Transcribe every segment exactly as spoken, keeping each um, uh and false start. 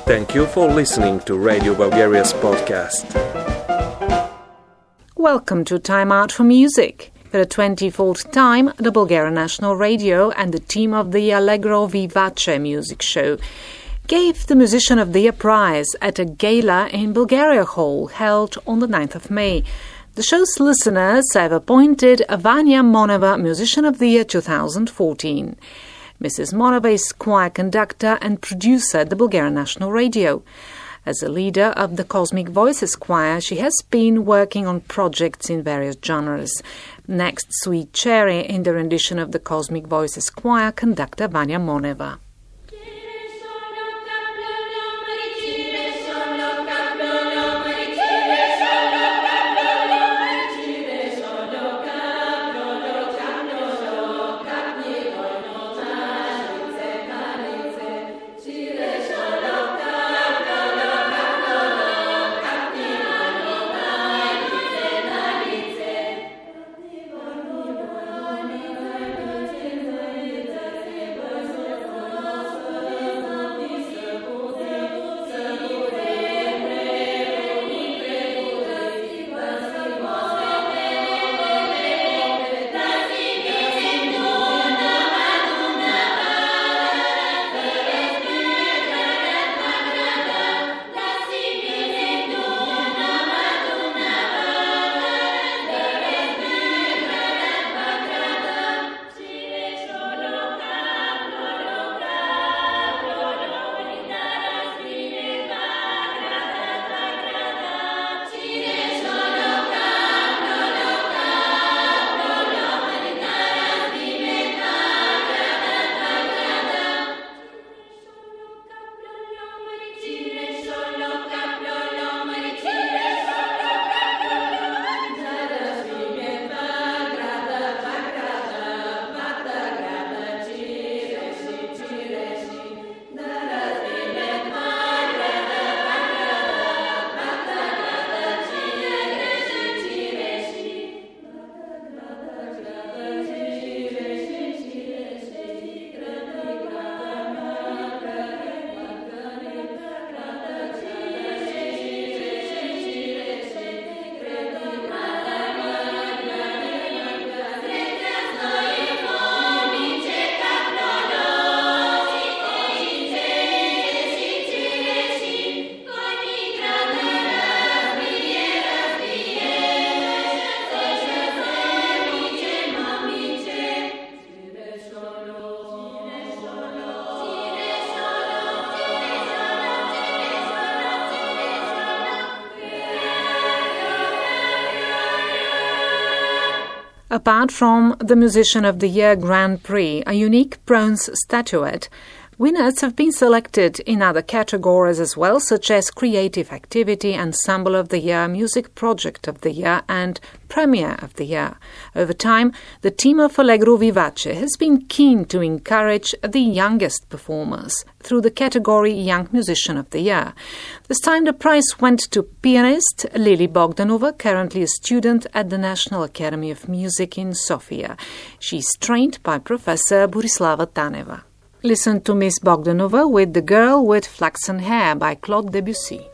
Thank you for listening to Radio Bulgaria's podcast. Welcome to Time Out for Music. For the twenty-fourth time, the Bulgarian National Radio and the team of the Allegro Vivace music show gave the Musician of the Year prize at a gala in Bulgaria Hall held on the ninth of May. The show's listeners have appointed Vanya Moneva Musician of the Year twenty fourteen. Missus Moneva is choir conductor and producer at the Bulgarian National Radio. As a leader of the Cosmic Voices Choir, she has been working on projects in various genres. Next, Sweet Cherry in the rendition of the Cosmic Voices Choir conductor Vanya Moneva. Apart from the Musician of the Year Grand Prix, a unique bronze statuette, winners have been selected in other categories as well, such as Creative Activity, Ensemble of the Year, Music Project of the Year and Premiere of the Year. Over time, the team of Allegro Vivace has been keen to encourage the youngest performers through the category Young Musician of the Year. This time the prize went to pianist Lili Bogdanova, currently a student at the National Academy of Music in Sofia. She's trained by Professor Borislava Taneva. Listen to Miss Bogdanova with The Girl with Flaxen Hair by Claude Debussy.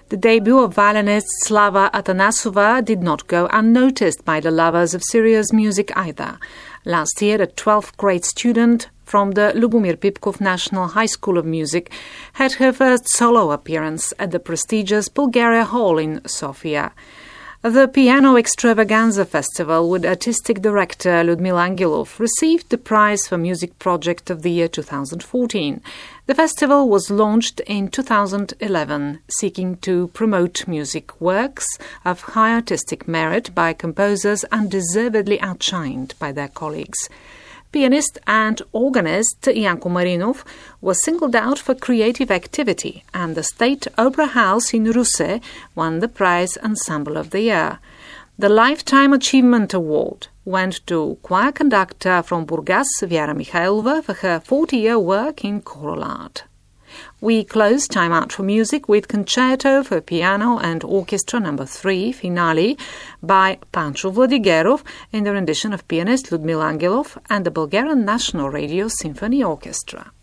The debut of violinist Slava Atanasova did not go unnoticed by the lovers of serious music either. Last year, a twelfth grade student from the Lubomir Pipkov National High School of Music had her first solo appearance at the prestigious Bulgaria Hall in Sofia. The Piano Extravaganza Festival with artistic director Lyudmila Angelov received the prize for Music Project of the Year two thousand fourteen. The festival was launched in two thousand eleven, seeking to promote music works of high artistic merit by composers undeservedly outshined by their colleagues. Pianist and organist Janko Marinov was singled out for creative activity, and the State Opera House in Russe won the prize Ensemble of the Year. The Lifetime Achievement Award went to choir conductor from Burgas, Viera Mikhailova, for her forty-year work in choral art. We close Time Out for Music with Concerto for Piano and Orchestra number three, Finale, by Pancho Vladigerov in the rendition of pianist Lyudmila Angelov and the Bulgarian National Radio Symphony Orchestra.